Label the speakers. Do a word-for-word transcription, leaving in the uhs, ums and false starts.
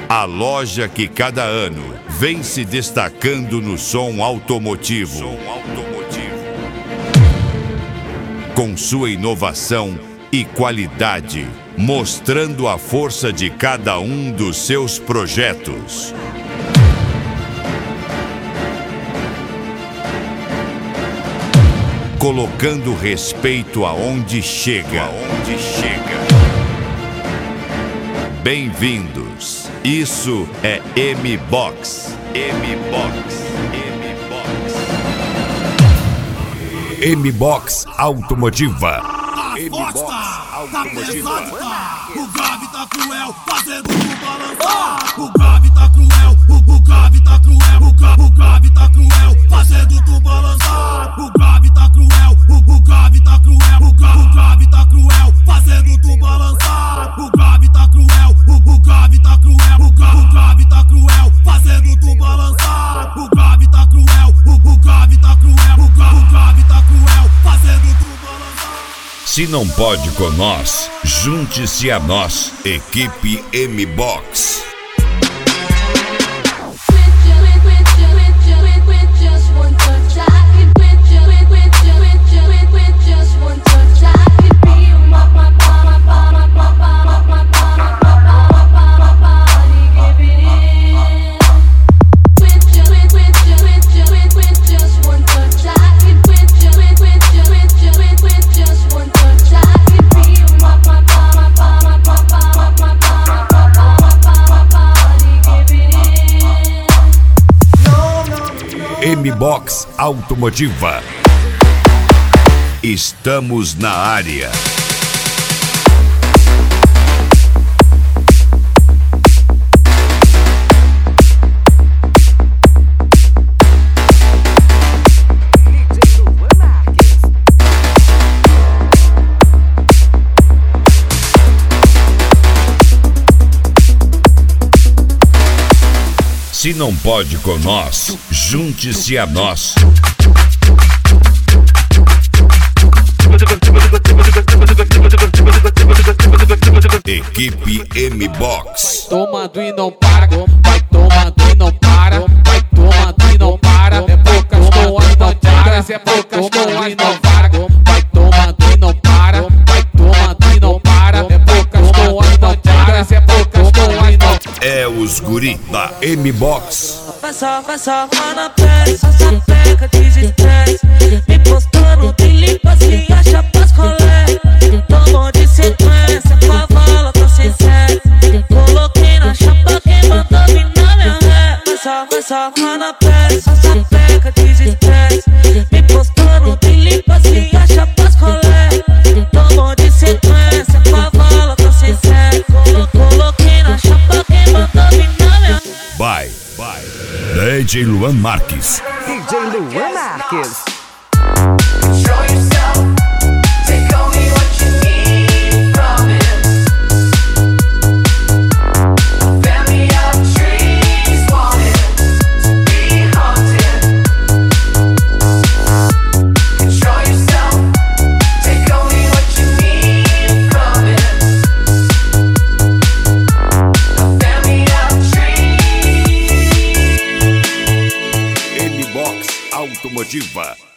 Speaker 1: A loja que cada ano vem se destacando no som automotivo. Com sua inovação e qualidade, mostrando a força de cada um dos seus projetos. Colocando respeito aonde chega. Aonde chega. Bem-vindos. Isso é M-Box. M-Box. M-Box. M-Box Automotiva. M-Box Automotiva.
Speaker 2: O grave tá cruel, fazendo tu balançar. O grave tá cruel, o, o grave tá cruel. O, gra, o grave tá cruel, fazendo tu balançar. O grave tá cruel, o, o grave tá cruel. O, gra, o grave tá cruel, fazendo tu balançar. O grave tá cruel, o, o grave tá cruel. O, gra, o grave tá cruel, fazendo tu balançar. O grave tá cruel, o, o grave tá cruel. O, gra, o grave tá cruel, fazendo tu balançar.
Speaker 1: Se não pode com nós, junte-se a nós, equipe M-Box. M-Box Automotiva. Estamos na área. Se não pode com nós, junte-se a nós. Equipe M-Box.
Speaker 3: Tomando e não para, vai tomando e não para, vai tomando e não para. É poucas tomas não para, é poucas tomas não para. Vai tomando e não para, vai tomando e não para. É poucas tomas não para, é poucas tomas não para.
Speaker 1: É os guri da M-Box.
Speaker 4: Vai só, vai só, na pele, só só peca de estresse. Me postando, te limpa assim, acha pras colé. Tomou de sequência, cavala, tô sem sede. Coloquei na chapa, quem mandou vir na minha ré. Vai só, vai só, na pele, só só peca de estresse. Me postando, te limpa assim, acha pras colé. Tomou de sequência, cavala, tô sem sede. Coloquei na chapa, quem mandou vir na minha ré.
Speaker 1: Vai, vai. D J Luan Marques.
Speaker 5: D J Luan Marques.
Speaker 6: Show yourself, take only what you need from it. A family of trees wanted to be haunted. Control yourself, take only what you need from it. A family of trees.
Speaker 1: M-Box Automotiva.